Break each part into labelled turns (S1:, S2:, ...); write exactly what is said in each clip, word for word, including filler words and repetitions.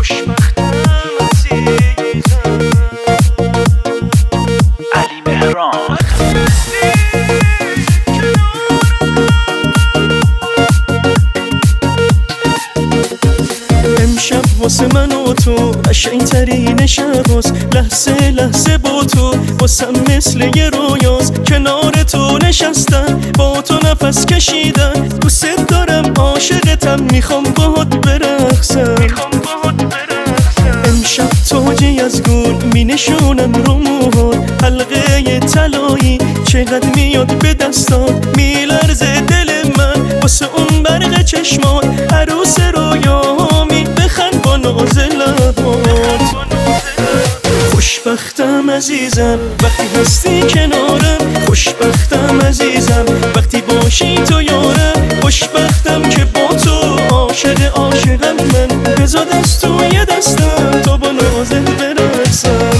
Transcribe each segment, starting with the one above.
S1: خوشبختم عزیزم. علی مهران.
S2: امشب واسه من و تو قشنگ‌ترین شب هست، لحظه لحظه با تو واسم مثل یه رویاست. کنار تو نشستم، با تو نفس کشیدم، دوست دارم عاشقتم، میخوام باهات برقصم. امشب تاجی از گل می نشونم رو موهات، حلقه طلایی چقدر میاد به دستات، میلرزه دل من واسه اون برق چشمات. عروس رویامی بخند با ناز لبات. خوشبختم عزیزم وقتی هستی کنارم، خوشبختم عزیزم وقتی باشی تو یارم. خوشبختم که با تو عاشق عاشقم من، بذار دست توی دستم تو با نازت برقصم.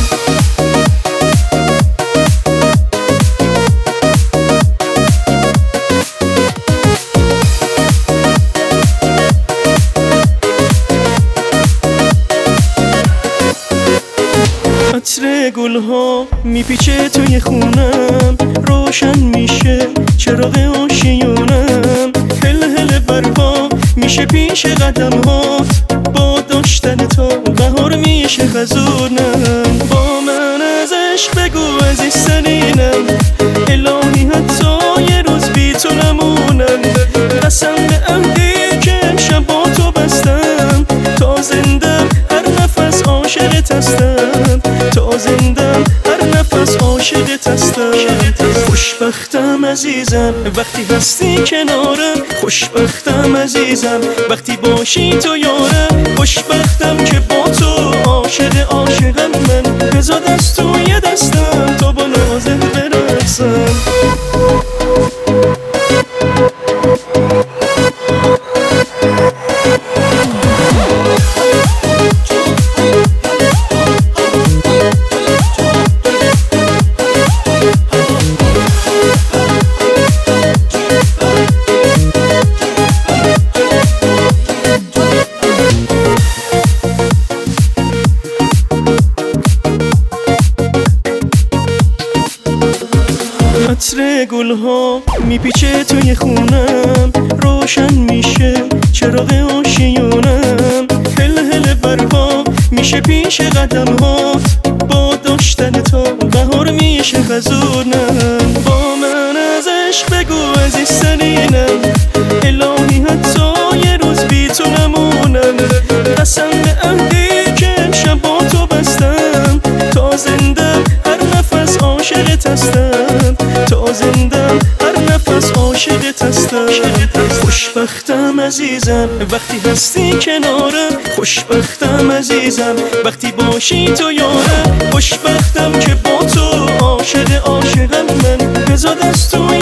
S2: عطر گلها میپیچه توی خونم، روشن میشه چراغ آشیونم. هل هل برپا میشه پیش قدمهات، با داشتن تو بهار میشه خزونم. با من از عشق بگو عزیز سرینم، الهی حتی یه روز بی تو نمونم. قسم به عهدی که امشب با تو بستم، تا زندم هر نفس عاشقت هستم، تا زندم هر نفس عاشقت هستم. خوشبختم عزیزم وقتی هستی کنارم، خوشبختم عزیزم وقتی باشی تو یارم. خوشبختم که با تو عاشق عاشقم من، بذار دست توی دستم تو با نازت برقصم. عطر گلها میپیچه توی خونم، روشن میشه چراغ آشیونم. هل هل برپا میشه پیش قدمهات، با داشتن تو بهار میشه خزونم. با من از عشق بگو عزیز سرینم، الهی حتی یه روز بی تو نمونم. قسم به عهدی که امشب با تو بستم، تا زندم هر نفس عاشقت هستم، تا زندم هر نفس عاشقت هستم. خوشبختم عزیزم وقتی هستی کنارم، خوشبختم عزیزم وقتی باشی تو یارم. خوشبختم که با تو عاشق عاشقم من، بذار دست توی